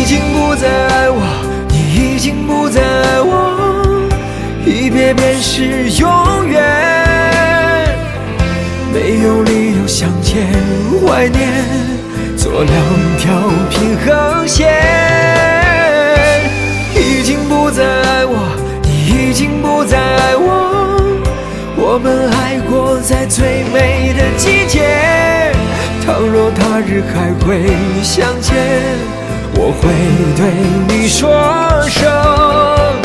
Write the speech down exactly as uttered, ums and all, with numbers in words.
已经不再爱我，你已经不再爱我，一别便是永远，没有理由相见怀念，做两条平衡线。已经不再爱我，你已经不再爱我，我们爱过在最美的季节。倘若他日还会相见，我会对你说声